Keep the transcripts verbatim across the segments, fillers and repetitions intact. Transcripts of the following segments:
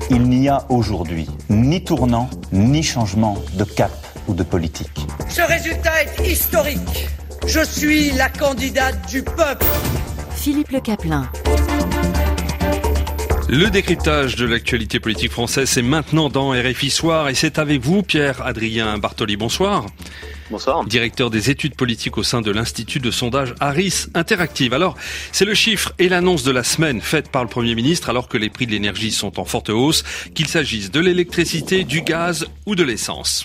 Il n'y a aujourd'hui ni tournant, ni changement de cap ou de politique. Ce résultat est historique. Je suis la candidate du peuple. Philippe Le Caplin. Le décryptage de l'actualité politique française, c'est maintenant dans R F I Soir et c'est avec vous, Pierre-Adrien Bartoli. Bonsoir. Bonsoir. Directeur des études politiques au sein de l'Institut de sondage Harris Interactive. Alors, c'est le chiffre et l'annonce de la semaine faite par le Premier ministre alors que les prix de l'énergie sont en forte hausse, qu'il s'agisse de l'électricité, du gaz ou de l'essence.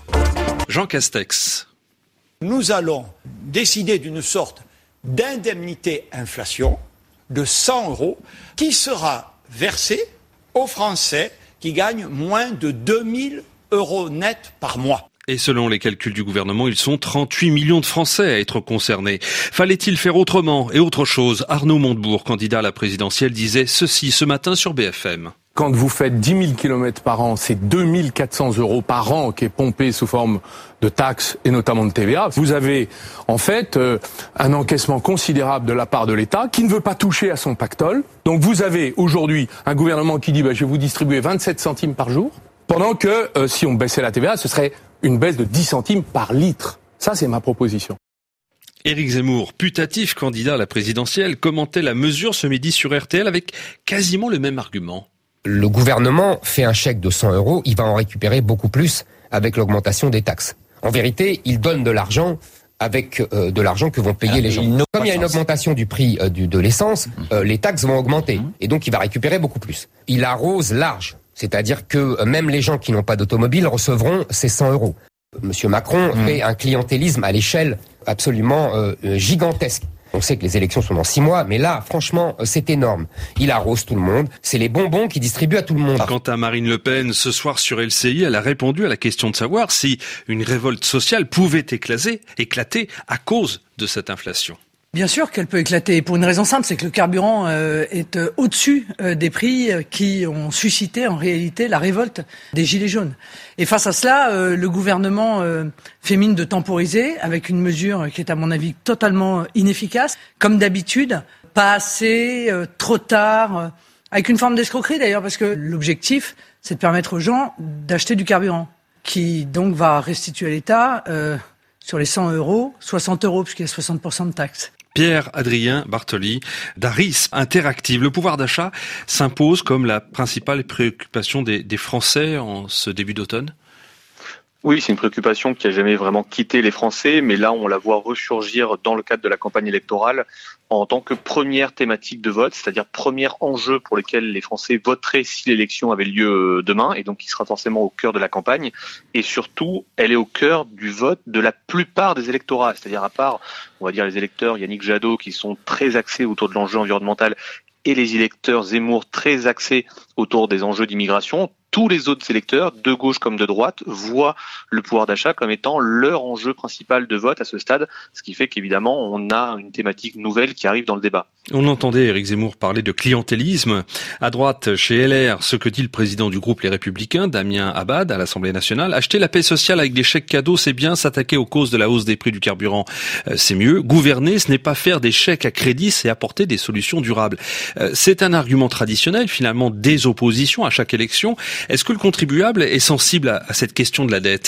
Jean Castex. Nous allons décider d'une sorte d'indemnité inflation de cent euros qui sera versée aux Français qui gagnent moins de deux mille euros net par mois. Et selon les calculs du gouvernement, ils sont trente-huit millions de Français à être concernés. Fallait-il faire autrement et autre chose ? Arnaud Montebourg, candidat à la présidentielle, disait ceci ce matin sur B F M. Quand vous faites dix mille kilomètres par an, c'est deux mille quatre cents euros par an qui est pompé sous forme de taxes et notamment de T V A. Vous avez en fait euh, un encaissement considérable de la part de l'État qui ne veut pas toucher à son pactole. Donc vous avez aujourd'hui un gouvernement qui dit bah, « je vais vous distribuer vingt-sept centimes par jour », pendant que euh, si on baissait la T V A, ce serait une baisse de dix centimes par litre. Ça, c'est ma proposition. Éric Zemmour, putatif candidat à la présidentielle, commentait la mesure ce midi sur R T L avec quasiment le même argument. Le gouvernement fait un chèque de cent euros, il va en récupérer beaucoup plus avec l'augmentation des taxes. En vérité, il donne de l'argent avec euh, de l'argent que vont payer ah, les gens. Comme il y a une augmentation du prix euh, du, de l'essence, euh, les taxes vont augmenter et donc il va récupérer beaucoup plus. Il arrose large, c'est-à-dire que euh, même les gens qui n'ont pas d'automobile recevront ces cent euros. Monsieur Macron mmh. fait un clientélisme à l'échelle absolument euh, gigantesque. On sait que les élections sont dans six mois, mais là, franchement, c'est énorme. Il arrose tout le monde. C'est les bonbons qu'il distribue à tout le monde. Quant à Marine Le Pen, ce soir sur L C I, elle a répondu à la question de savoir si une révolte sociale pouvait éclater, éclater à cause de cette inflation. Bien sûr qu'elle peut éclater, pour une raison simple, c'est que le carburant euh, est euh, au-dessus euh, des prix euh, qui ont suscité en réalité la révolte des Gilets jaunes. Et face à cela, euh, le gouvernement euh, fait mine de temporiser avec une mesure qui est à mon avis totalement inefficace. Comme d'habitude, pas assez, euh, trop tard, euh, avec une forme d'escroquerie d'ailleurs, parce que l'objectif, c'est de permettre aux gens d'acheter du carburant, qui donc va restituer à l'État, euh, sur les cent euros, soixante euros, puisqu'il y a soixante pour cent de taxes. Pierre-Adrien Bartoli, d'Harris Interactive. Le pouvoir d'achat s'impose comme la principale préoccupation des, des Français en ce début d'automne ? Oui, c'est une préoccupation qui a jamais vraiment quitté les Français, mais là, on la voit ressurgir dans le cadre de la campagne électorale en tant que première thématique de vote, c'est-à-dire premier enjeu pour lequel les Français voteraient si l'élection avait lieu demain, et donc qui sera forcément au cœur de la campagne. Et surtout, elle est au cœur du vote de la plupart des électorats, c'est-à-dire à part, on va dire, les électeurs Yannick Jadot qui sont très axés autour de l'enjeu environnemental et les électeurs Zemmour très axés autour des enjeux d'immigration. Tous les autres électeurs, de gauche comme de droite, voient le pouvoir d'achat comme étant leur enjeu principal de vote à ce stade, ce qui fait qu'évidemment, on a une thématique nouvelle qui arrive dans le débat. On entendait Éric Zemmour parler de clientélisme. À droite, chez L R, ce que dit le président du groupe Les Républicains, Damien Abad, à l'Assemblée nationale, acheter la paix sociale avec des chèques cadeaux, c'est bien. S'attaquer aux causes de la hausse des prix du carburant, c'est mieux. Gouverner, ce n'est pas faire des chèques à crédit, c'est apporter des solutions durables. C'est un argument traditionnel, finalement, des oppositions à chaque élection. Est-ce que le contribuable est sensible à, à cette question de la dette ?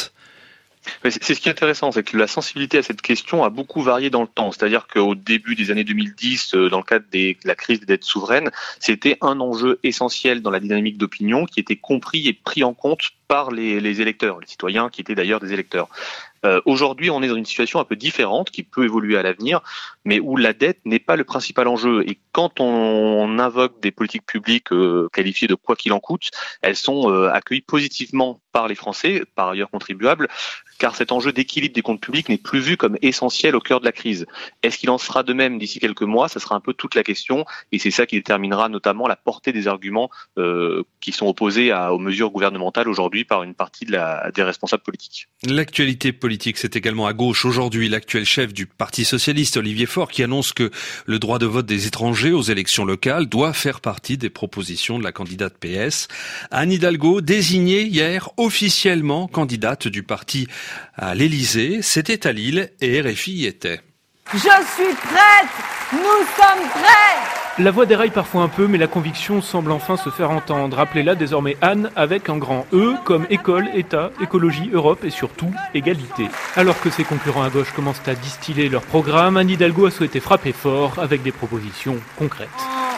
C'est ce qui est intéressant, c'est que la sensibilité à cette question a beaucoup varié dans le temps. C'est-à-dire qu'au début des années deux mille dix, dans le cadre des, de la crise des dettes souveraines, c'était un enjeu essentiel dans la dynamique d'opinion qui était compris et pris en compte par les, les électeurs, les citoyens qui étaient d'ailleurs des électeurs. Euh, aujourd'hui, on est dans une situation un peu différente qui peut évoluer à l'avenir, mais où la dette n'est pas le principal enjeu. Et quand on invoque des politiques publiques euh, qualifiées de quoi qu'il en coûte, elles sont euh, accueillies positivement par les Français, par ailleurs contribuables, car cet enjeu d'équilibre des comptes publics n'est plus vu comme essentiel au cœur de la crise. Est-ce qu'il en sera de même d'ici quelques mois ? Ça sera un peu toute la question, et c'est ça qui déterminera notamment la portée des arguments euh, qui sont opposés à, aux mesures gouvernementales aujourd'hui par une partie de la, des responsables politiques. L'actualité politique, c'est également à gauche. Aujourd'hui, l'actuel chef du Parti socialiste, Olivier Faure, qui annonce que le droit de vote des étrangers aux élections locales doit faire partie des propositions de la candidate P S. Anne Hidalgo, désignée hier officiellement candidate du parti à l'Élysée, c'était à Lille et R F I y était. Je suis prête. Nous sommes prêts. La voix déraille parfois un peu, mais la conviction semble enfin se faire entendre. Appelez-la désormais Anne avec un grand E, comme école, État, écologie, Europe et surtout égalité. Alors que ses concurrents à gauche commencent à distiller leur programme, Anne Hidalgo a souhaité frapper fort avec des propositions concrètes.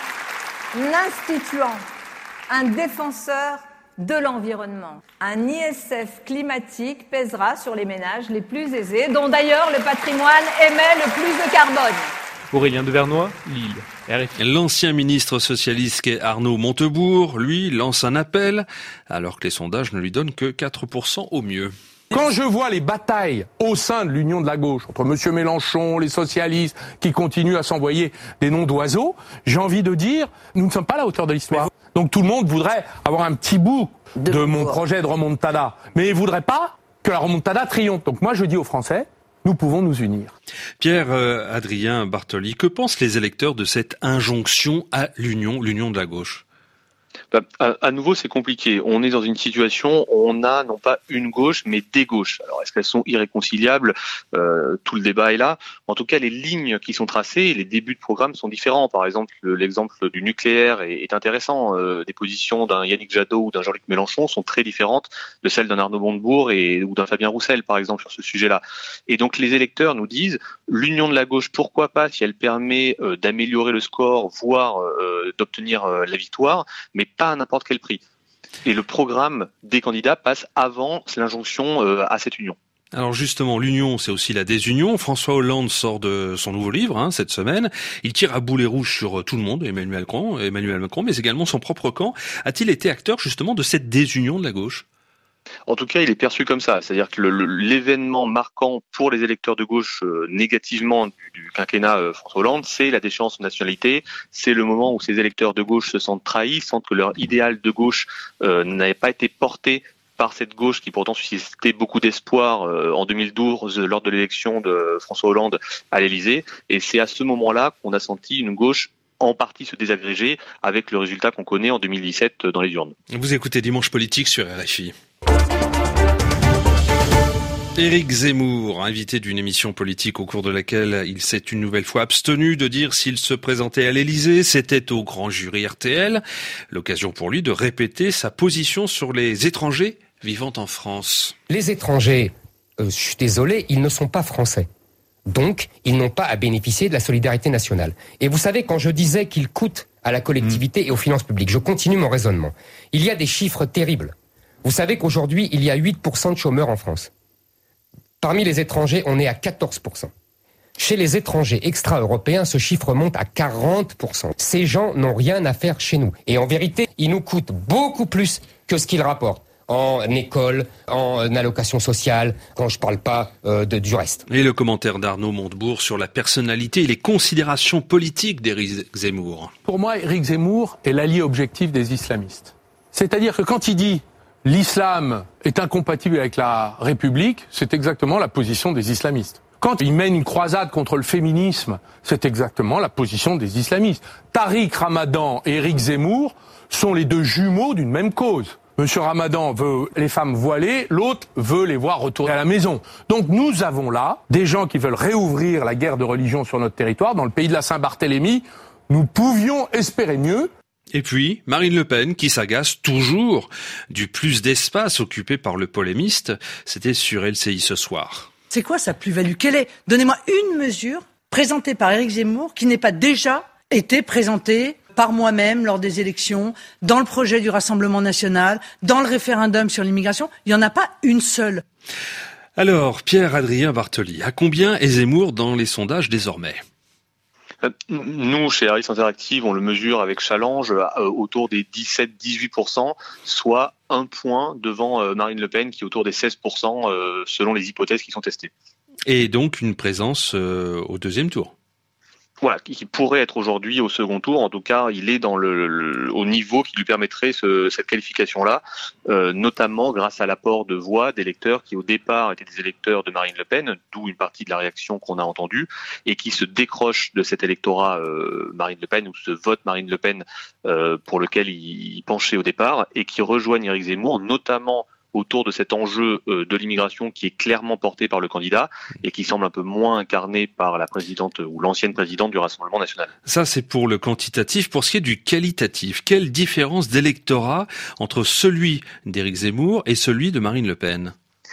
En instituant un défenseur de l'environnement. Un I S F climatique pèsera sur les ménages les plus aisés, dont d'ailleurs le patrimoine émet le plus de carbone. Aurélien Devernois, Lille, R F I. L'ancien ministre socialiste qu'est Arnaud Montebourg, lui, lance un appel, alors que les sondages ne lui donnent que quatre pour cent au mieux. Quand je vois les batailles au sein de l'union de la gauche, entre M. Mélenchon, les socialistes, qui continuent à s'envoyer des noms d'oiseaux, j'ai envie de dire, nous ne sommes pas à la hauteur de l'histoire. Donc tout le monde voudrait avoir un petit bout de, de mon projet de remontada, mais il ne voudrait pas que la remontada triomphe. Donc moi je dis aux Français, nous pouvons nous unir. Pierre euh, Adrien Bartoli, que pensent les électeurs de cette injonction à l'union, l'union de la gauche ? Bah, à, à nouveau, c'est compliqué. On est dans une situation où on a non pas une gauche, mais des gauches. Alors, est-ce qu'elles sont irréconciliables ? euh, Tout le débat est là. En tout cas, les lignes qui sont tracées, les débuts de programme sont différents. Par exemple, l'exemple du nucléaire est, est intéressant. Euh, des positions d'un Yannick Jadot ou d'un Jean-Luc Mélenchon sont très différentes de celles d'un Arnaud Montebourg et, ou d'un Fabien Roussel, par exemple, sur ce sujet-là. Et donc, les électeurs nous disent, l'union de la gauche, pourquoi pas, si elle permet euh, d'améliorer le score, voire euh, d'obtenir euh, la victoire, mais pas à n'importe quel prix. Et le programme des candidats passe avant l'injonction euh, à cette union. Alors justement, l'union, c'est aussi la désunion. François Hollande sort de son nouveau livre hein, cette semaine. Il tire à boulet rouge sur tout le monde, Emmanuel Macron, Emmanuel Macron, mais également son propre camp. A-t-il été acteur justement de cette désunion de la gauche ? En tout cas, il est perçu comme ça. C'est-à-dire que le, le, l'événement marquant pour les électeurs de gauche euh, négativement du, du quinquennat euh, François Hollande, c'est la déchéance de nationalité. C'est le moment où ces électeurs de gauche se sentent trahis, sentent que leur idéal de gauche euh, n'avait pas été porté par cette gauche qui pourtant suscitait beaucoup d'espoir euh, en deux mille douze lors de l'élection de François Hollande à l'Élysée. Et c'est à ce moment-là qu'on a senti une gauche en partie se désagréger avec le résultat qu'on connaît en deux mille dix-sept dans les urnes. Vous écoutez Dimanche Politique sur R F I. Éric Zemmour, invité d'une émission politique au cours de laquelle il s'est une nouvelle fois abstenu de dire s'il se présentait à l'Élysée, c'était au grand jury R T L. L'occasion pour lui de répéter sa position sur les étrangers vivant en France. Les étrangers, euh, je suis désolé, ils ne sont pas français. Donc, ils n'ont pas à bénéficier de la solidarité nationale. Et vous savez, quand je disais qu'ils coûtent à la collectivité mmh. et aux finances publiques, je continue mon raisonnement. Il y a des chiffres terribles. Vous savez qu'aujourd'hui, il y a huit pour cent de chômeurs en France. Parmi les étrangers, on est à quatorze pour cent. Chez les étrangers extra-européens, ce chiffre monte à quarante pour cent. Ces gens n'ont rien à faire chez nous. Et en vérité, ils nous coûtent beaucoup plus que ce qu'ils rapportent en école, en allocation sociale, quand je parle pas euh, de, du reste. Et le commentaire d'Arnaud Montebourg sur la personnalité et les considérations politiques d'Éric Zemmour. Pour moi, Éric Zemmour est l'allié objectif des islamistes. C'est-à-dire que quand il dit l'islam est incompatible avec la République, c'est exactement la position des islamistes. Quand il mène une croisade contre le féminisme, c'est exactement la position des islamistes. Tariq Ramadan et Éric Zemmour sont les deux jumeaux d'une même cause. Monsieur Ramadan veut les femmes voilées, l'autre veut les voir retourner à la maison. Donc nous avons là des gens qui veulent réouvrir la guerre de religion sur notre territoire. Dans le pays de la Saint-Barthélemy, nous pouvions espérer mieux. Et puis, Marine Le Pen, qui s'agace toujours du plus d'espace occupé par le polémiste, c'était sur L C I ce soir. C'est quoi sa plus-value ? Quelle est ? Donnez-moi une mesure présentée par Éric Zemmour qui n'ait pas déjà été présentée par moi-même lors des élections, dans le projet du Rassemblement national, dans le référendum sur l'immigration. Il n'y en a pas une seule. Alors, Pierre-Adrien Bartoli, à combien est Zemmour dans les sondages désormais ? Nous, chez Harris Interactive, on le mesure avec Challenge euh, autour des dix-sept à dix-huit pour cent, soit un point devant euh, Marine Le Pen qui est autour des seize pour cent euh, selon les hypothèses qui sont testées. Et donc une présence euh, au deuxième tour. Voilà, qui pourrait être aujourd'hui au second tour. En tout cas, il est dans le, le au niveau qui lui permettrait ce, cette qualification-là, euh, notamment grâce à l'apport de voix d'électeurs qui au départ étaient des électeurs de Marine Le Pen, d'où une partie de la réaction qu'on a entendue, et qui se décrochent de cet électorat euh, Marine Le Pen ou ce vote Marine Le Pen euh, pour lequel il, il penchait au départ, et qui rejoignent Éric Zemmour, notamment autour de cet enjeu euh, de l'immigration qui est clairement porté par le candidat et qui semble un peu moins incarné par la présidente ou l'ancienne présidente du Rassemblement national. Ça, c'est pour le quantitatif. Pour ce qui est du qualitatif, quelle différence d'électorat entre celui d'Éric Zemmour et celui de Marine Le Pen ?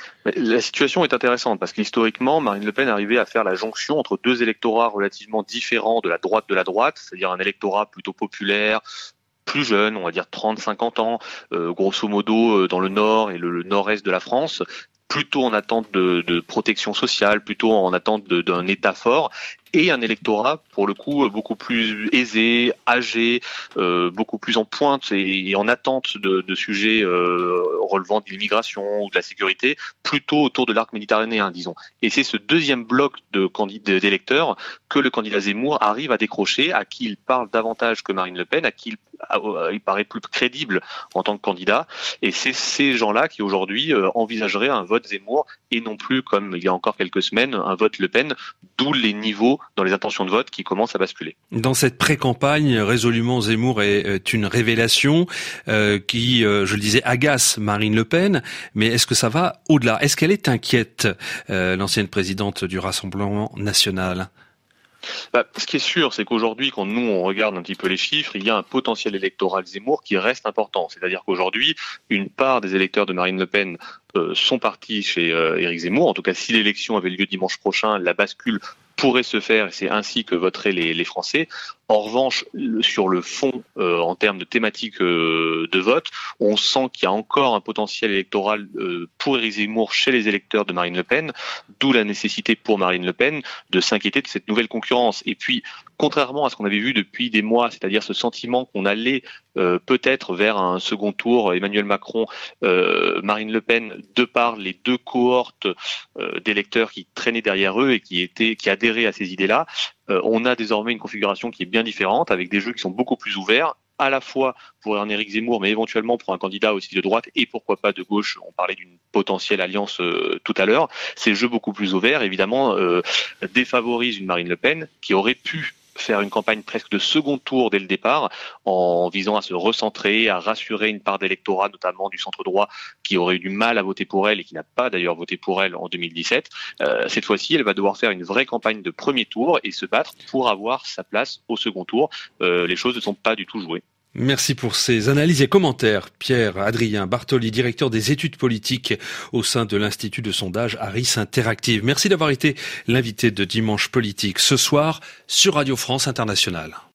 La situation est intéressante parce qu'historiquement, Marine Le Pen arrivait à faire la jonction entre deux électorats relativement différents de la droite de la droite, c'est-à-dire un électorat plutôt populaire, plus jeune, on va dire trente à cinquante ans, euh, grosso modo euh, dans le nord et le, le nord-est de la France, plutôt en attente de, de protection sociale, plutôt en attente de, d'un État fort, et un électorat, pour le coup, beaucoup plus aisé, âgé, euh, beaucoup plus en pointe et, et en attente de, de sujets euh, relevant de l'immigration ou de la sécurité, plutôt autour de l'arc méditerranéen, disons. Et c'est ce deuxième bloc de candidats, d'électeurs que le candidat Zemmour arrive à décrocher, à qui il parle davantage que Marine Le Pen, à qui il, à, il paraît plus crédible en tant que candidat. Et c'est ces gens-là qui, aujourd'hui, euh, envisageraient un vote Zemmour et non plus, comme il y a encore quelques semaines, un vote Le Pen, d'où les niveaux dans les intentions de vote qui commencent à basculer. Dans cette pré-campagne, résolument Zemmour est, est une révélation euh, qui, euh, je le disais, agace Marine Le Pen. Mais est-ce que ça va au-delà ? Est-ce qu'elle est inquiète, euh, l'ancienne présidente du Rassemblement national ? Bah, ce qui est sûr, c'est qu'aujourd'hui, quand nous on regarde un petit peu les chiffres, il y a un potentiel électoral Zemmour qui reste important. C'est-à-dire qu'aujourd'hui, une part des électeurs de Marine Le Pen euh, sont partis chez euh, Éric Zemmour. En tout cas, si l'élection avait lieu dimanche prochain, la bascule pourrait se faire et c'est ainsi que voteraient les, les Français. En revanche, le, sur le fond, euh, en termes de thématique euh, de vote, on sent qu'il y a encore un potentiel électoral euh, pour Éric Zemmour chez les électeurs de Marine Le Pen, d'où la nécessité pour Marine Le Pen de s'inquiéter de cette nouvelle concurrence. Et puis, contrairement à ce qu'on avait vu depuis des mois, c'est-à-dire ce sentiment qu'on allait euh, peut-être vers un second tour, Emmanuel Macron, euh, Marine Le Pen, de par les deux cohortes euh, d'électeurs qui traînaient derrière eux et qui étaient, qui adhéraient à ces idées-là, euh, on a désormais une configuration qui est bien différente, avec des jeux qui sont beaucoup plus ouverts, à la fois pour un Éric Zemmour, mais éventuellement pour un candidat aussi de droite et pourquoi pas de gauche. On parlait d'une potentielle alliance euh, tout à l'heure. Ces jeux beaucoup plus ouverts, évidemment, euh, défavorisent une Marine Le Pen qui aurait pu faire une campagne presque de second tour dès le départ, en visant à se recentrer, à rassurer une part d'électorat, notamment du centre droit, qui aurait eu du mal à voter pour elle et qui n'a pas d'ailleurs voté pour elle en deux mille dix-sept. Euh, cette fois-ci, elle va devoir faire une vraie campagne de premier tour et se battre pour avoir sa place au second tour. Euh, les choses ne sont pas du tout jouées. Merci pour ces analyses et commentaires. Pierre-Adrien Bartoli, directeur des études politiques au sein de l'Institut de sondage Harris Interactive. Merci d'avoir été l'invité de Dimanche Politique ce soir sur Radio France Internationale.